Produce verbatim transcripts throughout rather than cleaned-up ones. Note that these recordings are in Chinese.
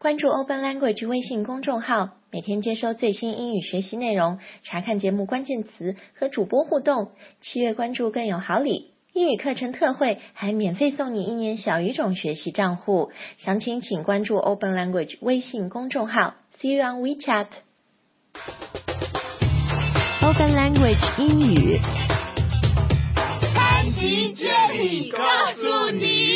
关注 Open Language 微信公众号，每天接收最新英语学习内容，查看节目关键词和主播互动。七月关注更有好礼，英语课程特惠，还免费送你一年小语种学习账户。详情请关注 Open Language 微信公众号。See you on WeChat。Open Language 英语， 潘吉接力告诉你。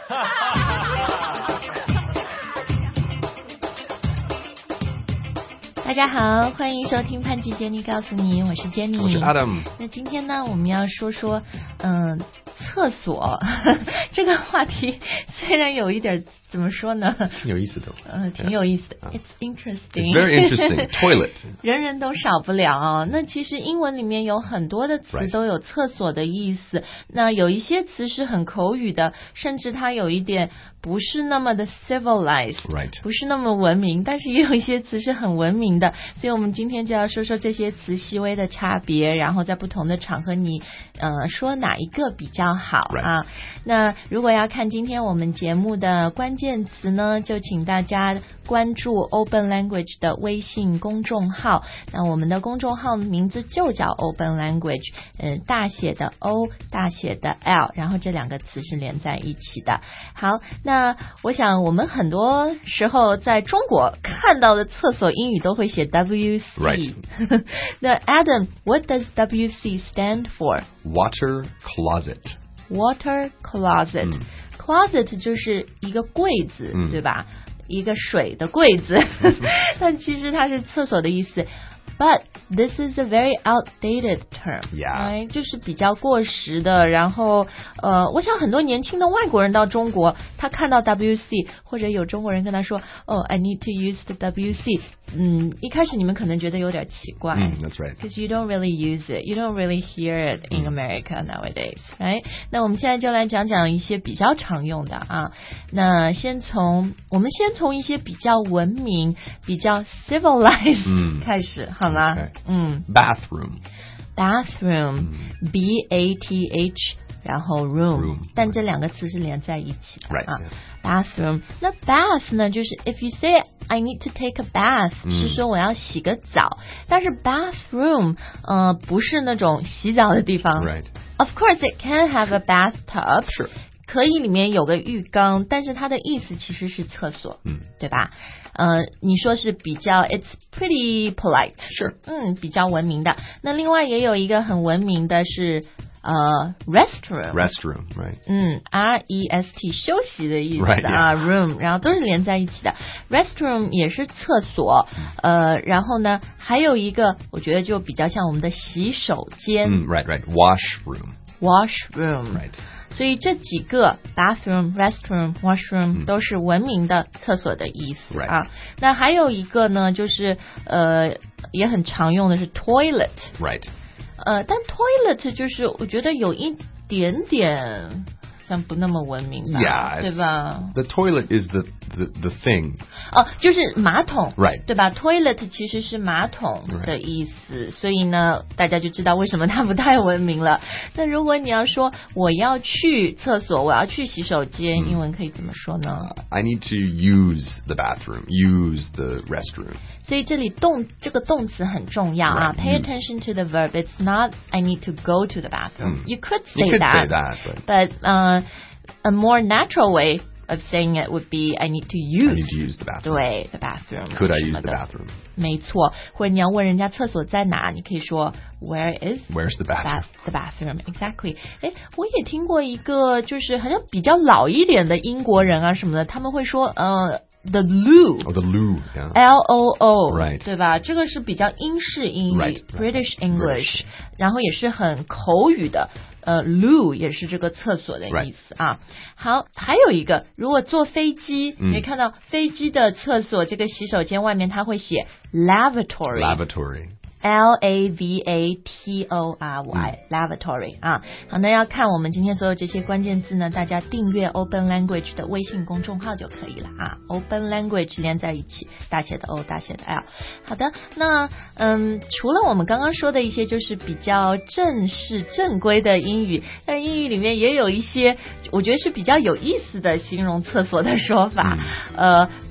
大家好，欢迎收听潘吉杰尼告诉你，我是 Jenny， 我是 Adam。 那今天呢，我们要说说，嗯，厕所这个话题，虽然有一点怎么说呢， 挺有意思的， 嗯，挺有意思的。It's interesting. It's very interesting. Toilet. 人人都少不了。那其实英文里面有很多的词都有厕所的意思。Right. 那有一些词是很口语的，甚至它有一点不是那么的 civilized， Right. 不是那么文明，但是也有一些词是很文明的。所以我们今天就要说说这些词细微的差别，然后在不同的场合你呃说哪一个比较好啊。 Right. 那如果要看今天我们节目的关键词呢，就请大家关注 Open Language 的微信公众号。那我们的公众号名字就叫 Open Language， 嗯，大写的 O， 大写的 L， 然后这两个词是连在一起的。好，那我想我们很多时候在中国看到的厕所英语都会写 W C。 Right. 那 Adam，what does W C stand for? Water closet. Water closet、嗯、closet 就是一个柜子、嗯、对吧，一个水的柜子但其实它是厕所的意思。But this is a very outdated term. Yeah. 就是比较过时的。然后呃，我想很多年轻的外国人到中国，他看到 W C， 或者有中国人跟他说哦、oh, I need to use the W C， 嗯，一开始你们可能觉得有点奇怪、 mm, That's right. Because you don't really use it. You don't really hear it in America nowadays, right? 那我们现在就来讲讲一些比较常用的啊。那先从我们先从一些比较文明、比较 civilized、嗯、开始。好吗？ Okay. 嗯 Bathroom. Bathroom、嗯、B A T H 然后 room, room 但这两个词是连在一起的、 right, 啊 yeah. Bathroom。 那 bath 呢，就是 if you say I need to take a bath、嗯、是说我要洗个澡。但是 bathroom 呃不是那种洗澡的地方。 Right. Of course it can have a bathtub. Sure. 可以里面有个浴缸，但是它的意思其实是厕所，嗯，对吧？呃，你说是比较 it's pretty polite， 是， 嗯，比较文明的。那另外也有一个很文明的是呃 restroom restroom right 嗯 R E S T 休息的意思、 right, 啊 yeah. room 然后都是连在一起的。 restroom 也是厕所、嗯、呃然后呢还有一个我觉得就比较像我们的洗手间、 嗯、right right washroom washroom right。 所以这几个 bathroom, restroom, washroom、嗯、都是文明的厕所的意思、 right. 啊。那还有一个呢，就是呃也很常用的是 toilet。 Right。 呃，但 toilet 就是我觉得有一点点像不那么文明吧， yeah, 对吧 ？The toilet is the the the thing。 哦，就是马桶 ，right， 对吧 ？Toilet 其实是马桶的意思， right. 所以呢，大家就知道为什么它不太文明了。那如果你要说我要去厕所，我要去洗手间，嗯、英文可以怎么说呢、uh, ？I need to use the bathroom, use the restroom。 所以这里动这个动词很重要啊。 Right, Pay attention to the verb. It's not I need to go to the bathroom. 嗯、 you could say you could that, say that, but, but uh, a more natural way of saying it would be I need to use. I need to use the bathroom. 对 the bathroom. Could I use the bathroom? 没错，或者你要问人家厕所在哪，你可以说 Where is Where's the bathroom? The bathroom, exactly. 哎，我也听过一个，就是好像比较老一点的英国人啊什么的，他们会说呃。The loo, oh, the loo, yeah. L O O, right. 对吧？这个是比较英式英语 right, British right. English， 然后也是很口语的。呃 loo 也是这个厕所的意思啊。好，还有一个，如果坐飞机， 嗯、 你看到飞机的厕所这个洗手间外面它会写 lavatory lavatory L A V A T O R Y、嗯、lavatory 啊。好，那要看我们今天所有这些关键字呢，大家订阅 Open Language 的微信公众号就可以了啊。Open Language 连在一起，大写的 O 大写的 L。 好的，那嗯，除了我们刚刚说的一些就是比较正式正规的英语，但英语里面也有一些我觉得是比较有意思的形容厕所的说法、嗯、呃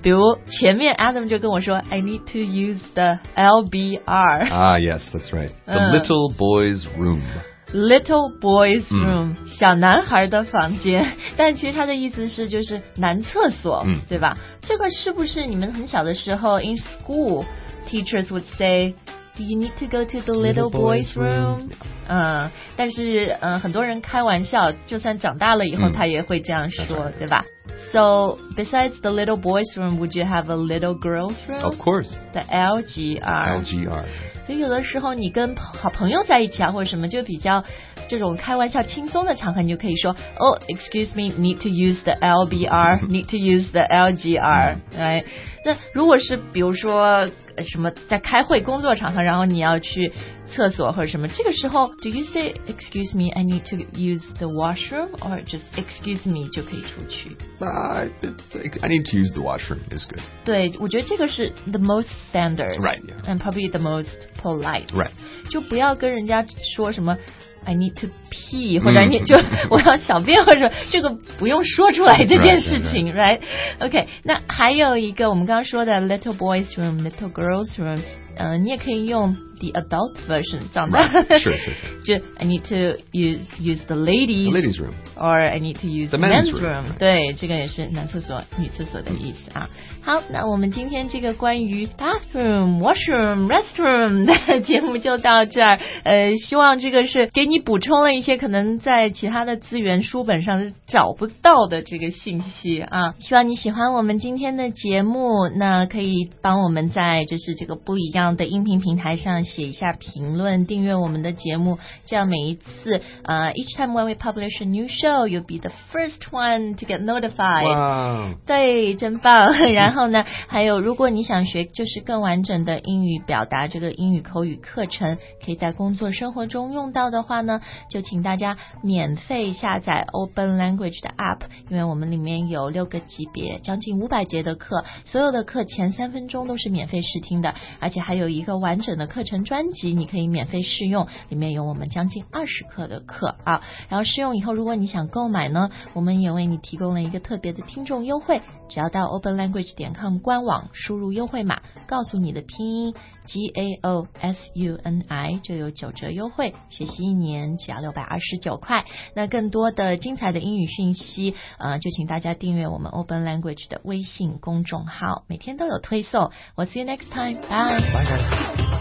比如前面 Adam 就跟我说 I need to use the L B R. Ah, yes, that's right. The Uh. little boy's room. Little boy's room、 嗯、 小男孩的房间，但其实他的意思是就是男厕所、 嗯、 对吧？这个是不是你们很小的时候 in school teachers would say Do you need to go to the little, little boy's room? 嗯，但是嗯，很多人开玩笑，就算长大了以后、嗯、他也会这样说， right. 对吧？ So besides the little boy's room, would you have a little girl's room? Of course. The L G R. L G R. 所以有的时候你跟好朋友在一起啊，或者什么，就比较这种开玩笑轻松的场合，你就可以说 Oh, excuse me, need to use the L B R, need to use the L G R, right? 那如果是比如说什么在开会工作场合，然后你要去厕所或者什么，这个时候 Do you say excuse me, I need to use the washroom, or just excuse me 就可以出去？ Uh, I need to use the washroom is good. 对，我觉得这个是 the most standard, right? Yeah. And probably the most polite, right? 就不要跟人家说什么。I need to pee 或者你就我要小便或者这个不用说出来这件事情 right, right, right. OK 那还有一个我们刚刚说的 little boys room little girls room 呃你也可以用 the adult version 长大 right. sure, sure, sure. 就 I need to use use the ladies the ladies room or I need to use the men's, men's room, room 对这个也是男厕所女厕所的意思啊。好，那我们今天这个关于 bathroom washroom restroom 的节目就到这儿，呃希望这个是给你补充了一些可能在其他的资源书本上是找不到的这个信息啊。希望你喜欢我们今天的节目，那可以帮我们在就是这个不一样的音频平台上写一下评论，订阅我们的节目，这样每一次呃 each time when we publish a new show you'll be the first one to get notified. Wow. 对，真棒。然后呢还有如果你想学就是更完整的英语表达，这个英语口语课程可以在工作生活中用到的话呢，就请大家免费下载 Open Language 的 App， 因为我们里面有六个级别，将近五百节的课，所有的课前三分钟都是免费试听的，而且还有一个完整的课程专辑你可以免费试用，里面有我们将近二十课的课啊。然后试用以后如果你想购买呢，我们也为你提供了一个特别的听众优惠，只要到 open language 点 com 官网输入优惠码，告诉你的拼音 G A O S U N I 就有九折优惠，学习一年只要六百二十九块。那更多的精彩的英语讯息呃，就请大家订阅我们 Open Language 的微信公众号，每天都有推送。我 see you next time. Bye. Bye guys.